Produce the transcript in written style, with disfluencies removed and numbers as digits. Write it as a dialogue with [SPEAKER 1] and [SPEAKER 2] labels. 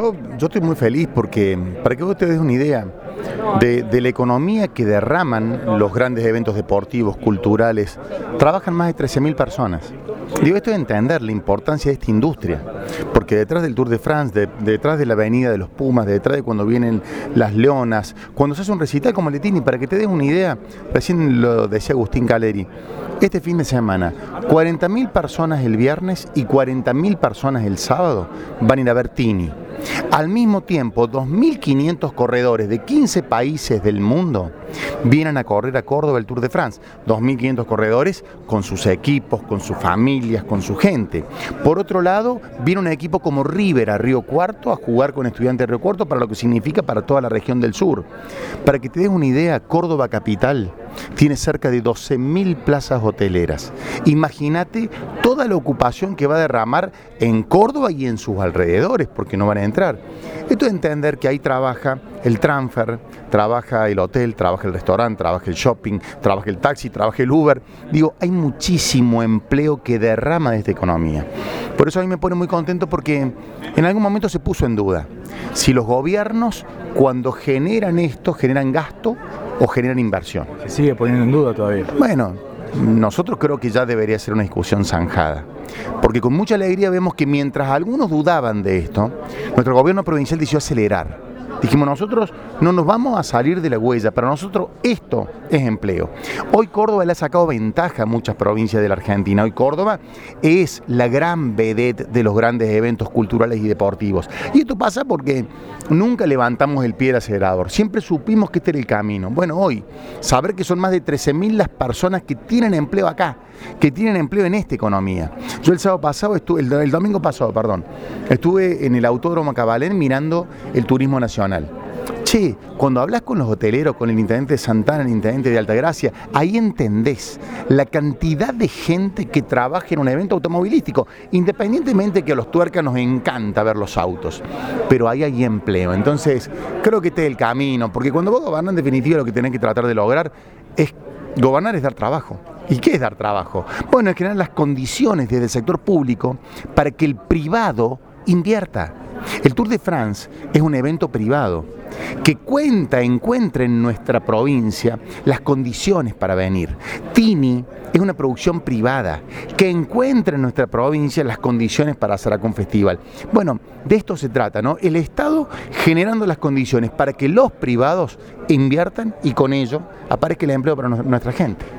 [SPEAKER 1] Yo estoy muy feliz porque, para que vos te des una idea de la economía que derraman los grandes eventos deportivos, culturales, trabajan más de 13.000 personas. Digo, esto es entender la importancia de esta industria, porque detrás del Tour de France, detrás de la Avenida de los Pumas, detrás de cuando vienen las Leonas, cuando se hace un recital como Letini, para que te des una idea, recién lo decía Agustín Caleri, este fin de semana, 40.000 personas el viernes y 40.000 personas el sábado van a ir a ver Tini. Al mismo tiempo, 2.500 corredores de 15 países del mundo vienen a correr a Córdoba el Tour de France. 2.500 corredores con sus equipos, con sus familias, con su gente. Por otro lado, viene un equipo como River a Río Cuarto a jugar con Estudiantes de Río Cuarto para lo que significa para toda la región del sur. Para que te des una idea, Córdoba capital tiene cerca de 12.000 plazas hoteleras. Imagínate toda la ocupación que va a derramar en Córdoba y en sus alrededores, porque no van a entrar. Esto es entender que ahí trabaja el transfer, trabaja el hotel, trabaja el restaurante, trabaja el shopping, trabaja el taxi, trabaja el Uber. Digo, hay muchísimo empleo que derrama de esta economía. Por eso a mí me pone muy contento porque en algún momento se puso en duda si los gobiernos, cuando generan esto, generan gasto o generan inversión.
[SPEAKER 2] Se sigue poniendo en duda todavía.
[SPEAKER 1] Bueno, nosotros creo que ya debería ser una discusión zanjada, porque con mucha alegría vemos que mientras algunos dudaban de esto, nuestro gobierno provincial decidió acelerar. Dijimos, nosotros no nos vamos a salir de la huella, para nosotros esto es empleo. Hoy Córdoba le ha sacado ventaja a muchas provincias de la Argentina. Hoy Córdoba es la gran vedette de los grandes eventos culturales y deportivos. Y esto pasa porque nunca levantamos el pie del acelerador, siempre supimos que este era el camino. Bueno, hoy, saber que son más de 13.000 las personas que tienen empleo acá, que tienen empleo en esta economía. Yo el domingo pasado, estuve en el Autódromo Cabalén mirando el turismo nacional. Che, cuando hablas con los hoteleros, con el intendente de Santana, el intendente de Altagracia, ahí entendés la cantidad de gente que trabaja en un evento automovilístico, independientemente que a los tuercas nos encanta ver los autos, pero ahí hay empleo. Entonces, creo que este es el camino, porque cuando vos gobernás, en definitiva, lo que tenés que tratar de lograr es gobernar, es dar trabajo. ¿Y qué es dar trabajo? Bueno, es crear las condiciones desde el sector público para que el privado invierta. El Tour de France es un evento privado que encuentra en nuestra provincia las condiciones para venir. Tini es una producción privada que encuentra en nuestra provincia las condiciones para hacer un festival. Bueno, de esto se trata, ¿no? El Estado generando las condiciones para que los privados inviertan y con ello aparezca el empleo para nuestra gente.